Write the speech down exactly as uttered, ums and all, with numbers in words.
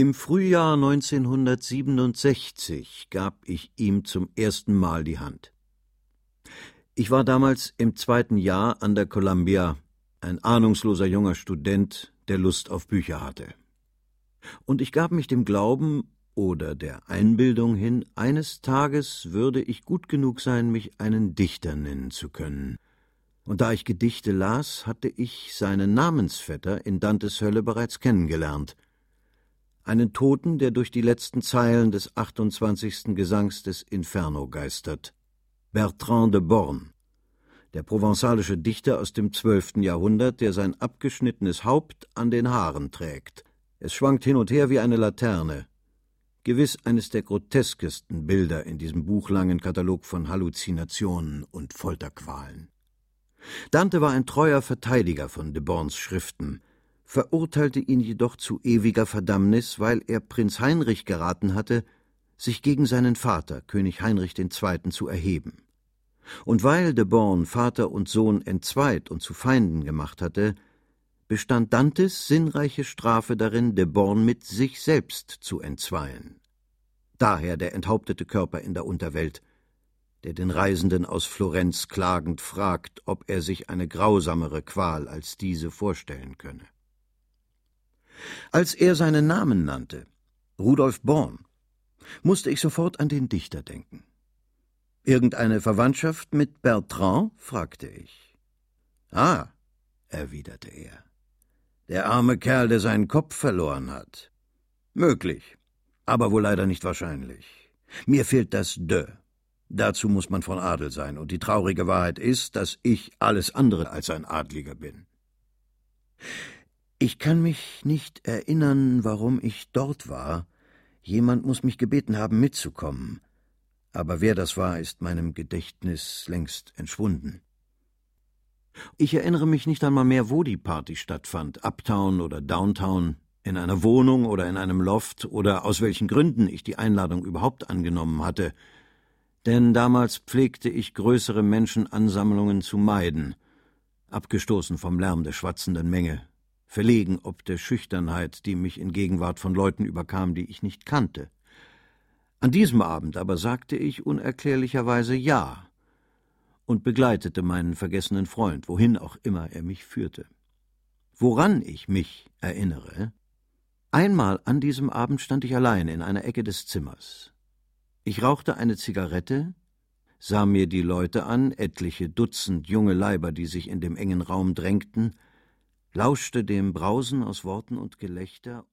Im Frühjahr neunzehnhundertsiebenundsechzig gab ich ihm zum ersten Mal die Hand. Ich war damals im zweiten Jahr an der Columbia, ein ahnungsloser junger Student, der Lust auf Bücher hatte. Und ich gab mich dem Glauben oder der Einbildung hin, eines Tages würde ich gut genug sein, mich einen Dichter nennen zu können. Und da ich Gedichte las, hatte ich seinen Namensvetter in Dantes Hölle bereits kennengelernt. Einen Toten, der durch die letzten Zeilen des achtundzwanzigsten Gesangs des Inferno geistert. Bertrand de Born, der provenzalische Dichter aus dem zwölften Jahrhundert, der sein abgeschnittenes Haupt an den Haaren trägt. Es schwankt hin und her wie eine Laterne. Gewiss eines der groteskesten Bilder in diesem buchlangen Katalog von Halluzinationen und Folterqualen. Dante war ein treuer Verteidiger von de Borns Schriften, verurteilte ihn jedoch zu ewiger Verdammnis, weil er Prinz Heinrich geraten hatte, sich gegen seinen Vater, König Heinrich der Zweite., zu erheben. Und weil de Born Vater und Sohn entzweit und zu Feinden gemacht hatte, bestand Dantes sinnreiche Strafe darin, de Born mit sich selbst zu entzweien. Daher der enthauptete Körper in der Unterwelt, der den Reisenden aus Florenz klagend fragt, ob er sich eine grausamere Qual als diese vorstellen könne. Als er seinen Namen nannte, Rudolf Born, musste ich sofort an den Dichter denken. »Irgendeine Verwandtschaft mit Bertrand?« fragte ich. »Ah«, erwiderte er, »der arme Kerl, der seinen Kopf verloren hat. Möglich, aber wohl leider nicht wahrscheinlich. Mir fehlt das De. Dazu muss man von Adel sein, und die traurige Wahrheit ist, dass ich alles andere als ein Adliger bin.« Ich kann mich nicht erinnern, warum ich dort war. Jemand muss mich gebeten haben, mitzukommen. Aber wer das war, ist meinem Gedächtnis längst entschwunden. Ich erinnere mich nicht einmal mehr, wo die Party stattfand, Uptown oder Downtown, in einer Wohnung oder in einem Loft, oder aus welchen Gründen ich die Einladung überhaupt angenommen hatte. Denn damals pflegte ich größere Menschenansammlungen zu meiden, abgestoßen vom Lärm der schwatzenden Menge, verlegen ob der Schüchternheit, die mich in Gegenwart von Leuten überkam, die ich nicht kannte. An diesem Abend aber sagte ich unerklärlicherweise Ja und begleitete meinen vergessenen Freund, wohin auch immer er mich führte. Woran ich mich erinnere: Einmal an diesem Abend stand ich allein in einer Ecke des Zimmers. Ich rauchte eine Zigarette, sah mir die Leute an, etliche Dutzend junge Leiber, die sich in dem engen Raum drängten, lauschte dem Brausen aus Worten und Gelächter